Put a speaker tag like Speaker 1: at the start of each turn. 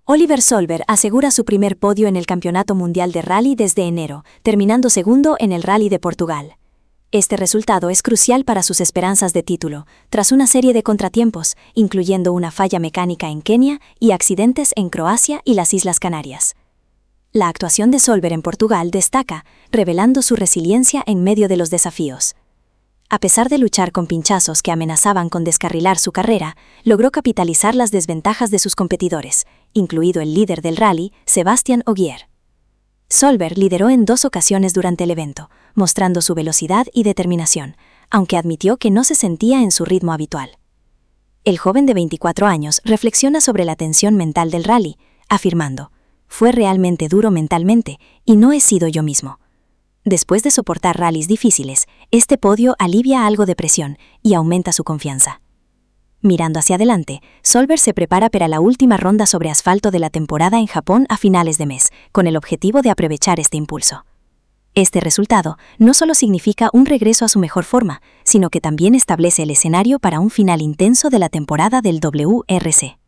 Speaker 1: Oliver Solberg asegura su primer podio en el Campeonato Mundial de Rally desde enero, terminando segundo en el Rally de Portugal. Este resultado es crucial para sus esperanzas de título, tras una serie de contratiempos, incluyendo una falla mecánica en Kenia y accidentes en Croacia y las Islas Canarias. La actuación de Solberg en Portugal destaca, revelando su resiliencia en medio de los desafíos. A pesar de luchar con pinchazos que amenazaban con descarrilar su carrera, logró capitalizar las desventajas de sus competidores, incluido el líder del rally, Sebastian Ogier. Solberg lideró en 2 ocasiones durante el evento, mostrando su velocidad y determinación, aunque admitió que no se sentía en su ritmo habitual. El joven de 24 años reflexiona sobre la tensión mental del rally, afirmando: «Fue realmente duro mentalmente y no he sido yo mismo». Después de soportar rallies difíciles, este podio alivia algo de presión y aumenta su confianza. Mirando hacia adelante, Solberg se prepara para la última ronda sobre asfalto de la temporada en Japón a finales de mes, con el objetivo de aprovechar este impulso. Este resultado no solo significa un regreso a su mejor forma, sino que también establece el escenario para un final intenso de la temporada del WRC.